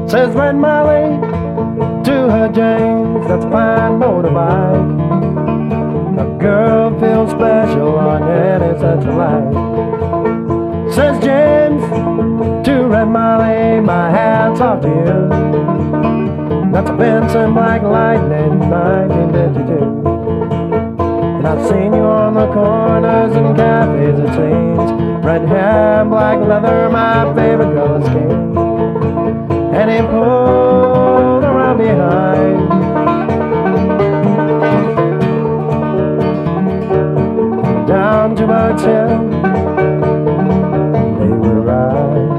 Says Red Molly to her James, that's a fine motorbike. A girl feels special on any such a light. Says James to Red Molly, my hat's off to you. That's a Benson Black Lightning 1952. And I've seen you on the corners and cafes, it seems. Red hair, black leather, my favorite color scheme. And he pulled around behind. Down to Motel, they were right.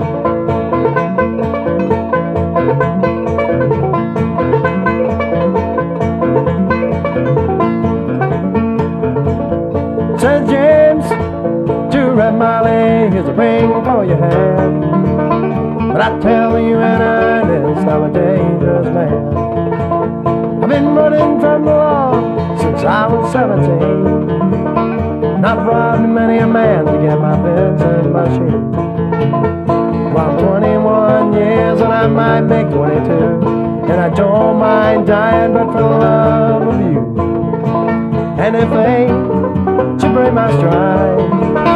Said James to Red Molly, here's a ring for your hand. But I tell you in earnest, I'm a dangerous man. I've been running from the law since I was 17. And I've robbed many a man to get my Benson machine. Well, I'm 21 years and I might make 22. And I don't mind dying, but for the love of you. And if fate should break my stride,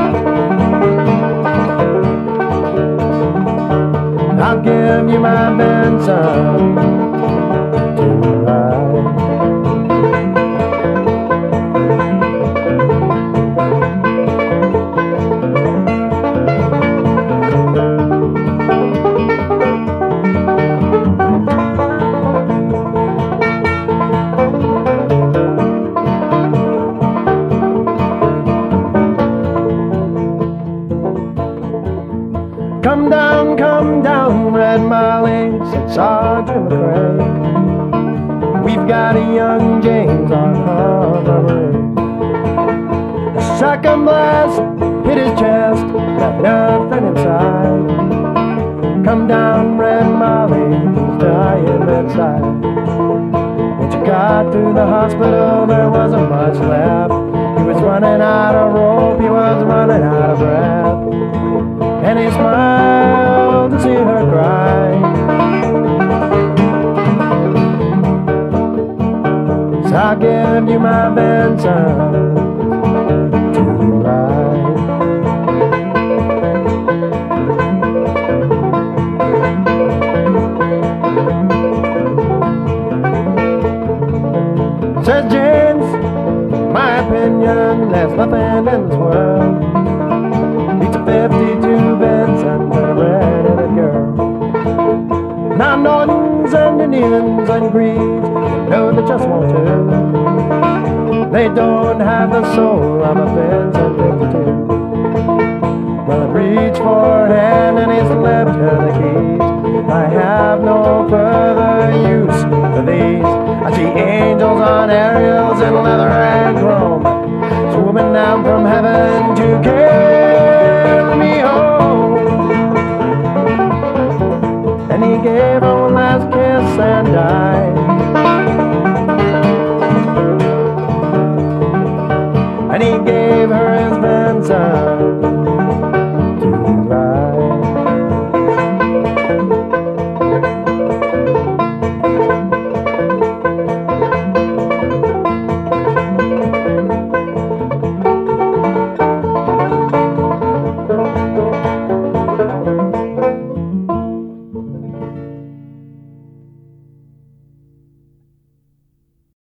I'll give you my Benson to ride. Come down, Red Molly, said Sergeant McRae. We've got a young James on Harbor Ray. A shotgun blast hit his chest, got nothing inside. Come down, Red Molly, he's dying inside. When she got to the hospital, there wasn't much left. He was running out of rope, he was running out of breath. And he smiled to see her cry. So I'll give you my Benson to ride. Says James, my opinion, there's nothing in this world beats a 52 Benson and a red-headed girl. Now Nortons and Indians and Greaves, you know they just won't do. They don't have the soul of a Benson 52.